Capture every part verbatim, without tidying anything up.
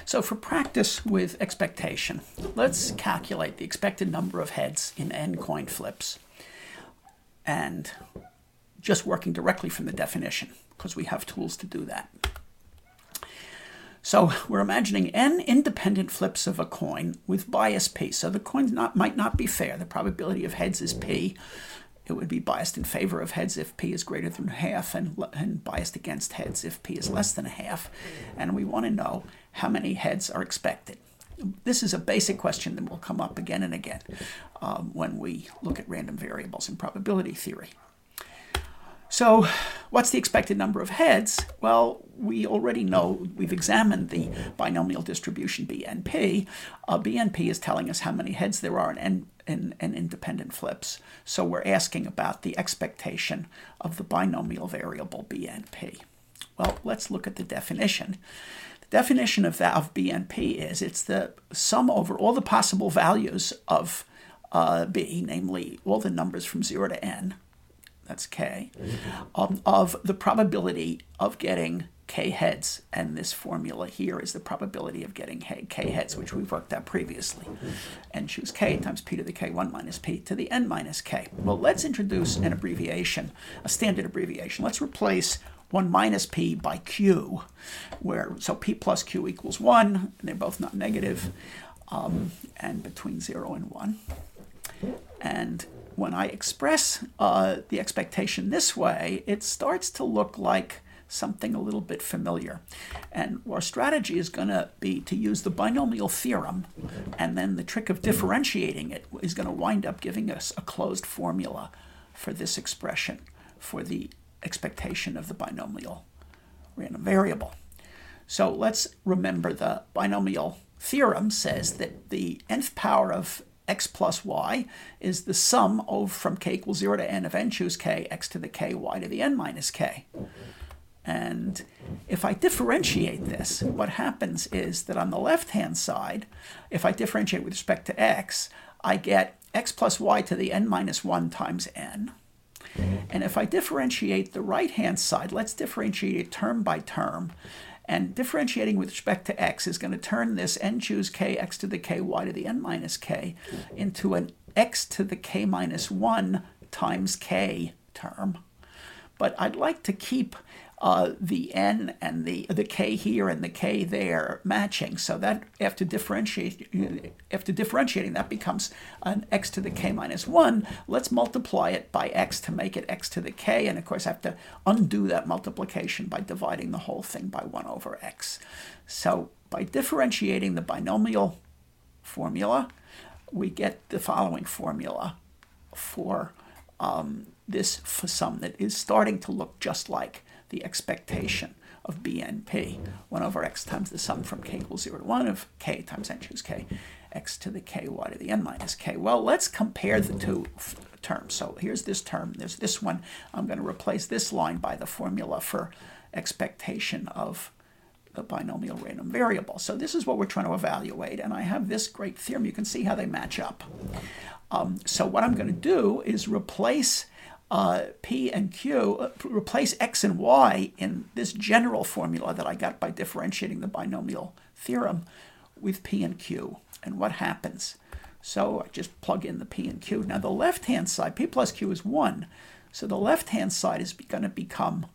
So for practice with expectation, let's calculate the expected number of heads in n coin flips, and just working directly from the definition, because we have tools to do that. So we're imagining n independent flips of a coin with bias p. So the coin not, might not be fair. The probability of heads is p. It would be biased in favor of heads if p is greater than half, and, and biased against heads if p is less than a half. And we want to know how many heads are expected. This is a basic question that will come up again and again um, when we look at random variables in probability theory. So what's the expected number of heads? Well, we already know, we've examined the binomial distribution B N P. Uh, B N P is telling us how many heads there are in, n, in, in independent flips. So we're asking about the expectation of the binomial variable B N P. Well, let's look at the definition. The definition of that of B N P is it's the sum over all the possible values of uh, B, namely all the numbers from zero to n, that's k, um, of the probability of getting k heads. And this formula here is the probability of getting k heads, which we've worked out previously. N choose k times p to the k one minus p to the n minus k. Well, let's introduce an abbreviation, a standard abbreviation. Let's replace one minus p by q, where so p plus q equals one, and they're both not negative, um, and between zero and one. And when I express uh, the expectation this way, it starts to look like something a little bit familiar. And our strategy is going to be to use the binomial theorem, and then the trick of differentiating it is going to wind up giving us a closed formula for this expression for the expectation of the binomial random variable. So let's remember the binomial theorem says that the nth power of x plus y is the sum over from k equals zero to n of n choose k, x to the k, y to the n minus k. And if I differentiate this, what happens is that on the left-hand side, if I differentiate with respect to x, I get x plus y to the n minus one times n. And if I differentiate the right-hand side, let's differentiate it term by term. And differentiating with respect to x is going to turn this n choose k, x to the k, y to the n minus k into an x to the k minus one times k term. But I'd like to keep uh, the n and the, the k here and the k there matching, so that after, differentiate, after differentiating, that becomes an x to the k minus one. Let's multiply it by x to make it x to the k, and of course I have to undo that multiplication by dividing the whole thing by one over x. So by differentiating the binomial formula, we get the following formula for um, this for sum that is starting to look just like the expectation of B N P. one over x times the sum from k equals zero to one of k times n choose k, x to the k, y to the n minus k. Well, let's compare the two terms. So here's this term, there's this one. I'm going to replace this line by the formula for expectation of the binomial random variable. So this is what we're trying to evaluate, and I have this great theorem. You can see how they match up. Um, so what I'm going to do is replace uh, p and q, uh, replace x and y in this general formula that I got by differentiating the binomial theorem with p and q. And what happens? So I just plug in the p and q. Now the left-hand side, p plus q is one. So the left-hand side is going to become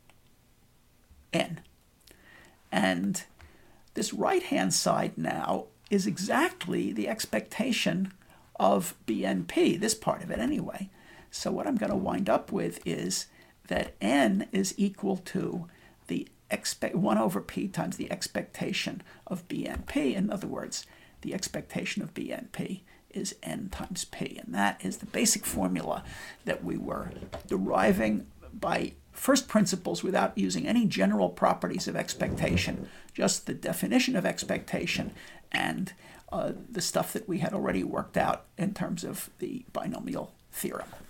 n. And this right-hand side now is exactly the expectation of B N P, this part of it anyway. So what I'm going to wind up with is that n is equal to the expect one over p times the expectation of B N P. In other words, the expectation of B N P is n times p. And that is the basic formula that we were deriving by first principles without using any general properties of expectation, just the definition of expectation and uh, the stuff that we had already worked out in terms of the binomial theorem.